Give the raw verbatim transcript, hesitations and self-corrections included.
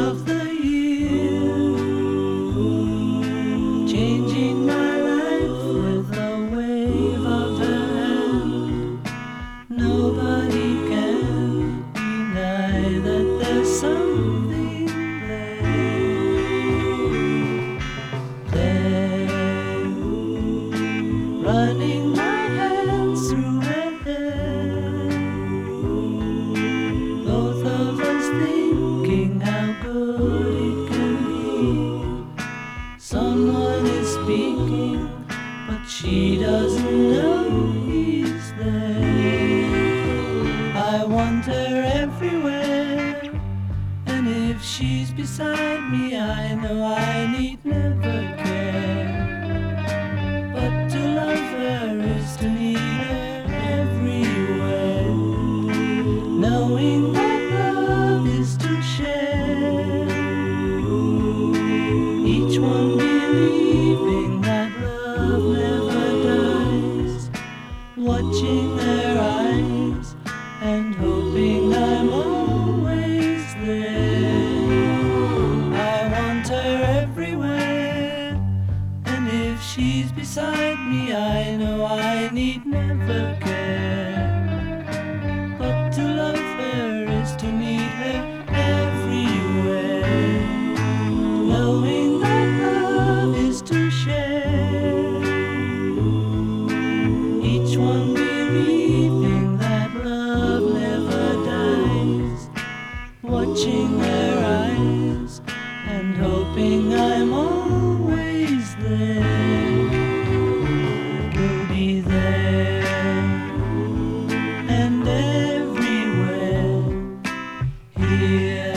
of the year, changing my life with a wave of her hand. Nobody can deny that there's something there, there, running my hands through her hair, both of us thinking how good it can be. Someone is speaking, but she doesn't know he's there. I want her everywhere, and if she's beside me, I know I need never care. But to love her is to need her everywhere, knowing that love is to share, each one believing that love never dies, watching their eyes and hoping I'm always there. I want her everywhere, and if she's beside me, I know I need never care. But to love her is to need her everywhere, knowing that love is to share, each one believing that love never dies, watching their eyes and hoping I'm always there. We'll be there and everywhere, here